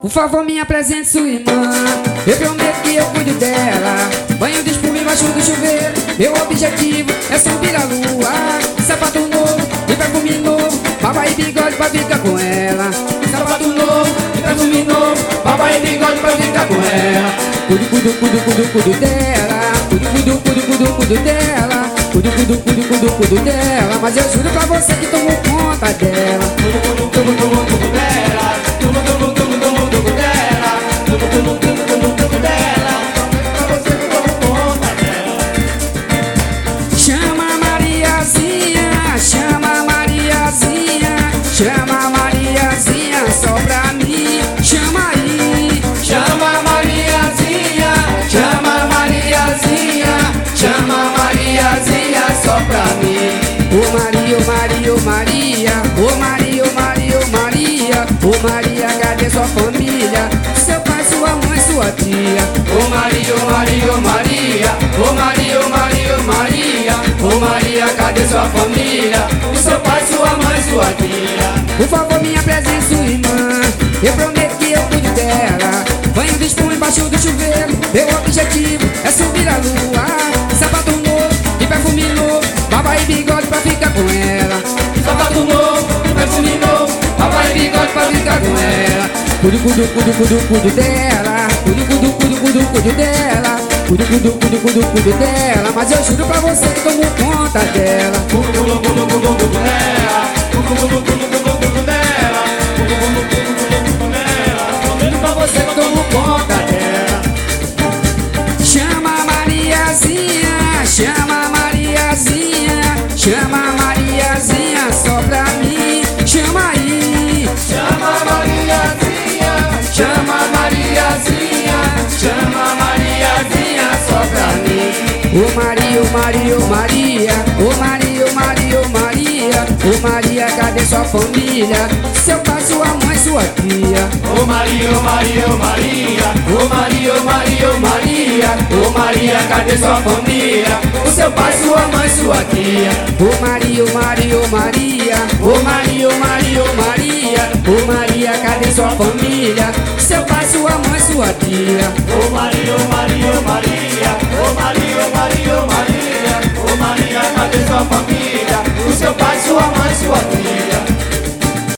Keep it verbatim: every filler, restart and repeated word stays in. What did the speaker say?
Por favor, me apresente sua irmã. Eu prometo que eu cuido dela. Banho de espuma embaixo do chuveiro. Meu objetivo é subir a lua. Sapato novo e perfume novo. Barba e bigode pra ficar com ela. Sapato novo e perfume novo. Barba e bigode pra ficar com ela. Cuido, cuido, cuido, cuido, cuido dela. Cuido, cuido, cuido, cuido, cuido dela. Cuido, cuido, cuido, cuido, cuido dela. Mas eu juro pra você que tomo conta dela. Cuido, cuido, cuido, cuido, cuido dela. Cuido, cuido, cuido, cuido, cuido dela. Cuido, cuido, cuido, cuido, cuido dela. Pra você que tomo conta dela. Chama Mariazinha, chama Mariazinha, chama Mariazinha só pra mim. Chama aí, Chama Mariazinha, chama Mariazinha, chama Mariazinha só pra mim. ô Maria, ô Maria, ô Maria, ô Maria, ô Maria, ô Maria, ô Maria, cadê sua família? Seu pai, sua mãe, sua tia. Ô Maria, ô Maria, ô Maria, ô Maria, ô Maria, ô Maria, ô Maria, cadê sua família? O seu pai, sua mãe, sua tia. Por favor, me apresente sua irmã. Eu prometo que eu cuido dela. Banho de espuma embaixo do chuveiro. Meu objetivo é subir a lua. Sapato novo e perfume novo. Barba e bigode pra ficar com ela. Sapato novo, perfume novo, Barba e bigode pra ficar com ela. Cuido, cuido, cuido, cuido, cuido dela. Cuido, cuido, cuido, cuido, cuido dela. Cuido, cuido, cuido, cuido, cuido dela. Mas eu juro pra você que tomo conta dela. culo, culo, culo, culo, culo dela. Culo, culo, culo, culo, culo dela. Culo, culo, culo, culo, culo dela. Prometo pra você que eu tomo conta dela. Chama Mariazinha, chama Mariazinha, chama Mariazinha só pra mim. Chama aí, Chama Mariazinha, chama Mariazinha, chama Mariazinha só pra mim. ô Maria, ô Maria, ô Maria, ô Maria, ô Maria, ô Maria, ô Maria, cadê sua família? Seu pai, sua mãe, sua tia. Ô Maria, ô Maria, ô Maria, ô Maria, ô Maria, ô Maria, ô Maria, cadê sua família? O seu pai, sua mãe, sua tia. ô Maria, ô Maria, ô Maria, ô Maria, ô Maria, ô Maria, ô Maria, cadê sua família? Seu pai, sua mãe, sua tia.